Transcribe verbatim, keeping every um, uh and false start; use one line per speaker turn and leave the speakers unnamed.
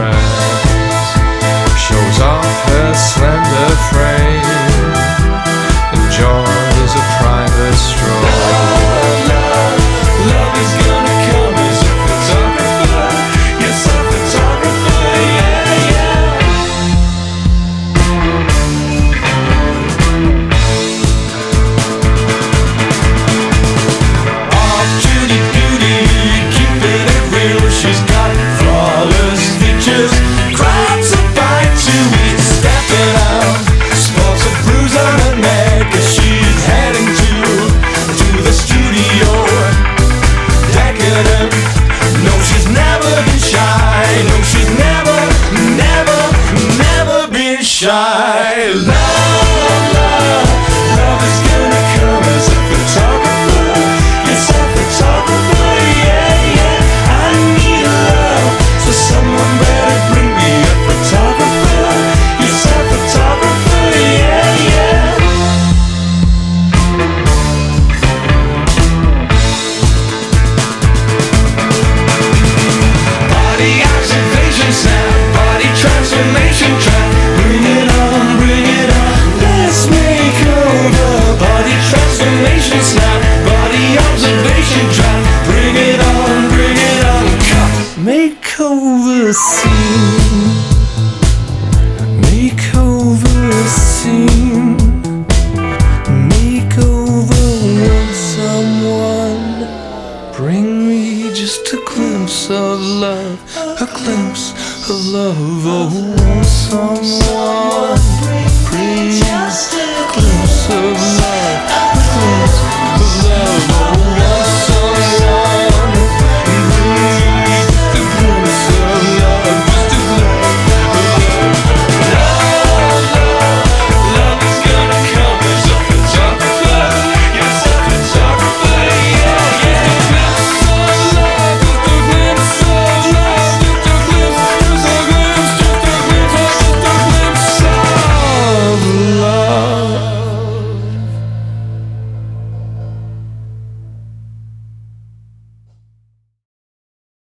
dress shows off her slender frame, enjoys a private stroll.
Love, love is gonna come as a photographer. Yes, a photographer, yeah, yeah. Off duty beauty, keeping it real. She's got flawless features, crabs a bite to eat, stepping out, sports a bruise on her neck as she's heading to to the studio. Decadent, no, she's never been shy. No, she's never, never, never been shy. Love, love, love is gonna come as a photographer. Yes, a photographer, yeah, yeah. I need love, so someone better bring me a photographer. Yes, a photographer, yeah, yeah. Body observation snap, body transformation trap. Bring it on, bring it on, let's make over. Body transformation snap, body observation trap. Bring it on, bring it on, cut. Make over scene, make over scene, make over want someone. Bring me just a glimpse of love, a glimpse of love. Oh, want someone. Bring me just a glimpse of love, a glimpse of love.